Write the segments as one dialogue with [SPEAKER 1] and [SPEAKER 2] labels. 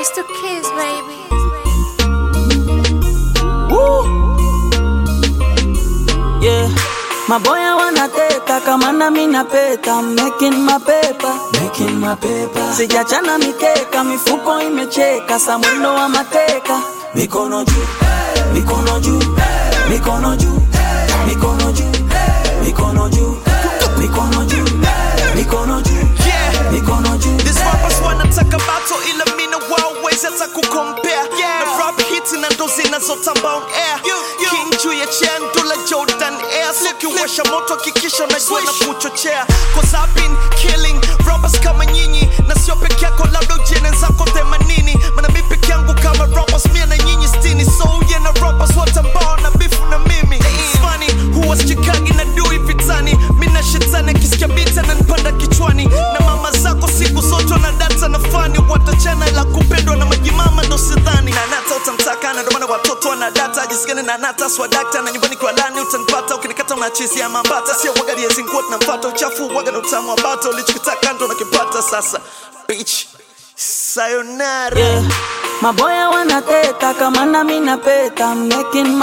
[SPEAKER 1] Just a kiss, baby.
[SPEAKER 2] Woo! Yeah, maboya wanateta kama na mina peta. Making my paper. Sijachana mikeka, mifuko imecheka, samwendo wa mateka. Mikono juu, mikono juu, mikono juu, mikono juu, mikono juu, mikono juu, mikono juu, mikono juu.
[SPEAKER 3] These rappers wanataka battle ila mina wawezi hata kukompare. Na rap hits na ndo zinazotamba on air. King juu ya chair ndula Jordan Air. Sikiwasha moto hakikisha unajua na kuchochea. Cause I've been killing rappers kama nyinyi. Na sio peke yako labda ujene zako 80. Mana mi peke yangu kama rappers mia na nyinyi 60. So yeah na rappers watambao na bifu na mimi. It's funny huwa sichikagi na dui vitani. Mina shetani akisikia bita na nipanda kichwani. Na mama zako siku zote na data na fani. Watachana ila kupendwa na majimama ndo sidhani. Na nata utamtaka na ndo maana watoto wana data. Jisikane na nata swadakta na nyumbani kwa ndani utanipata. Ukinikata unachizi ya mambata. Sio waga liezi nguot na mpata. Uchafu waga na utamu wa bata. Ulichokitaka ndo nakipata sasa. Bitch, sayonara.
[SPEAKER 2] Yeah, maboya wanateta kama na mina peta. Making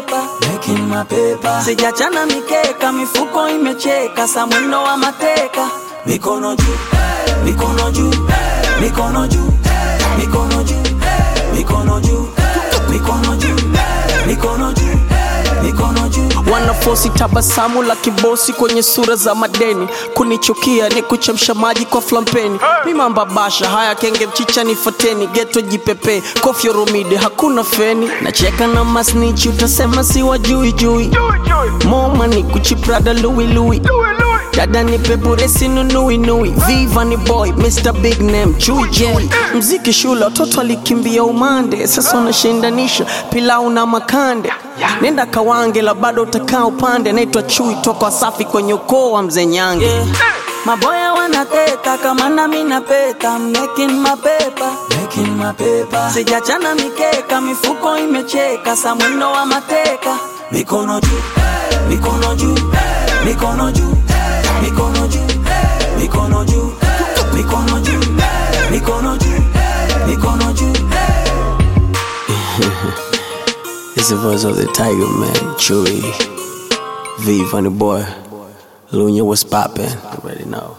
[SPEAKER 2] my paper. Sijachana mikeka, mifuko imecheka, samwendo wa mateka. Mikono juu, mikono juu, mikono juu, mikono juu, mikono juu, mikono juu, mikono juu, mikono juu.
[SPEAKER 4] Wanafosi tabasamu la kibosi kwenye sura za madeni. Kunichukia ni kuchemsha maji kwa flampeni. Mimamba basha haya kenge mchicha nifateni. Geto jipepe kofio romide hakuna feni. Nacheka na masnichi utasema si wajui jui. Moma ni kuchiprada Louis. Dada ni peburesi nui. Viva ni boy Mr. Big Name Chui J. Mziki shule watoto alikimbia umande. Sasa unashindanisha pilau na makande. Nenda kawange la bado utakaa upande. Naitwa Chui toka Wasafi kwenye ukoo wa Mzee Nyange.
[SPEAKER 2] Yeah, maboya wanateta kama na mina peta. Making my paper. Sijachana mikeka, mifuko imecheka, samwendo wa mateka. Mikono juu, mikono juu, mikono juu, mikono juu, mikono juu, mikono juu, mikono juu, mikono juu.
[SPEAKER 4] It's the voice of the tiger man, Chewy. V, funny boy. Lunya, what's poppin'? You already know.